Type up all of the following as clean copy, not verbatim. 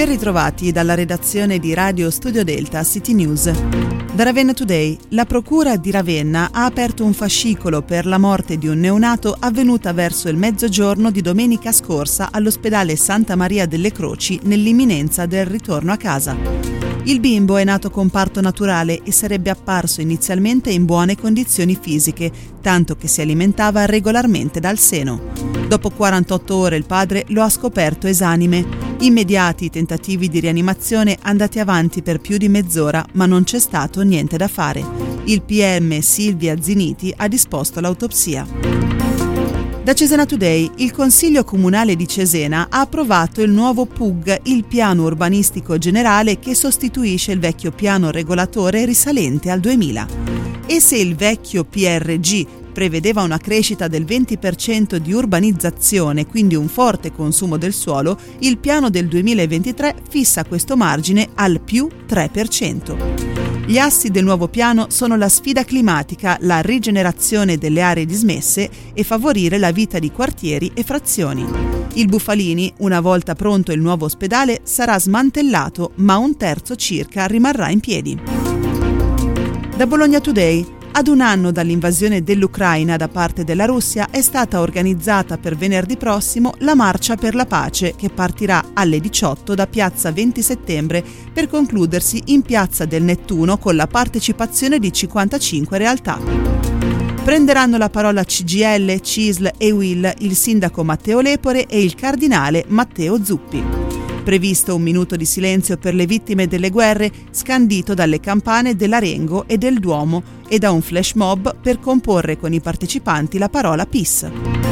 Ben ritrovati dalla redazione di Radio Studio Delta City News. Da Ravenna Today, la Procura di Ravenna ha aperto un fascicolo per la morte di un neonato avvenuta verso il mezzogiorno di domenica scorsa all'ospedale Santa Maria delle Croci nell'imminenza del ritorno a casa. Il bimbo è nato con parto naturale e sarebbe apparso inizialmente in buone condizioni fisiche, tanto che si alimentava regolarmente dal seno. Dopo 48 ore il padre lo ha scoperto esanime. Immediati i tentativi di rianimazione andati avanti per più di mezz'ora, ma non c'è stato niente da fare. Il PM Silvia Ziniti ha disposto l'autopsia. Da Cesena Today, il Consiglio Comunale di Cesena ha approvato il nuovo PUG, il piano urbanistico generale che sostituisce il vecchio piano regolatore risalente al 2000. E se il vecchio PRG prevedeva una crescita del 20% di urbanizzazione, quindi un forte consumo del suolo, il piano del 2023 fissa questo margine al più 3%. Gli assi del nuovo piano sono la sfida climatica, la rigenerazione delle aree dismesse e favorire la vita di quartieri e frazioni. Il Bufalini, una volta pronto il nuovo ospedale, sarà smantellato, ma un terzo circa rimarrà in piedi. Da Bologna Today, ad un anno dall'invasione dell'Ucraina da parte della Russia è stata organizzata per venerdì prossimo la Marcia per la Pace, che partirà alle 18 da Piazza 20 Settembre per concludersi in Piazza del Nettuno con la partecipazione di 55 realtà. Prenderanno la parola CGIL, CISL e UIL il sindaco Matteo Lepore e il cardinale Matteo Zuppi. Previsto un minuto di silenzio per le vittime delle guerre, scandito dalle campane dell'Arengo e del Duomo e da un flash mob per comporre con i partecipanti la parola Peace.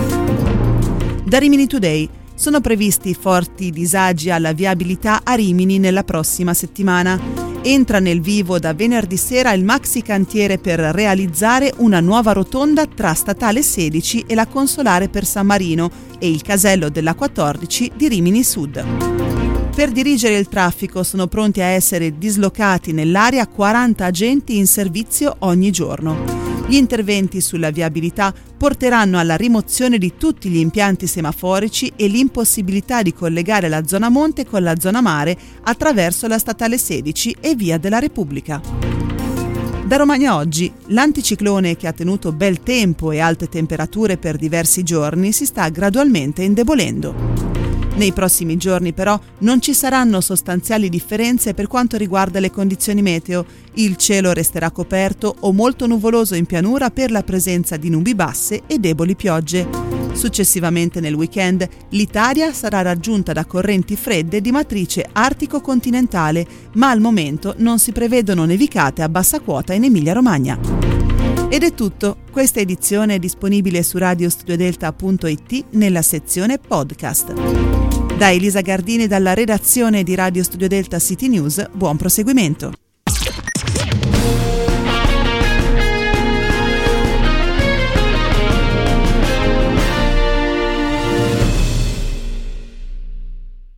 Da Rimini Today, sono previsti forti disagi alla viabilità a Rimini nella prossima settimana. Entra nel vivo da venerdì sera il maxi cantiere per realizzare una nuova rotonda tra Statale 16 e la Consolare per San Marino e il casello della 14 di Rimini Sud. Per dirigere il traffico sono pronti a essere dislocati nell'area 40 agenti in servizio ogni giorno. Gli interventi sulla viabilità porteranno alla rimozione di tutti gli impianti semaforici e l'impossibilità di collegare la zona monte con la zona mare attraverso la Statale 16 e Via della Repubblica. Da Romagna Oggi, l'anticiclone che ha tenuto bel tempo e alte temperature per diversi giorni si sta gradualmente indebolendo. Nei prossimi giorni però non ci saranno sostanziali differenze per quanto riguarda le condizioni meteo. Il cielo resterà coperto o molto nuvoloso in pianura per la presenza di nubi basse e deboli piogge. Successivamente nel weekend l'Italia sarà raggiunta da correnti fredde di matrice artico-continentale, ma al momento non si prevedono nevicate a bassa quota in Emilia-Romagna. Ed è tutto. Questa edizione è disponibile su radiostudiodelta.it nella sezione podcast. Da Elisa Gardini dalla redazione di Radio Studio Delta City News, buon proseguimento.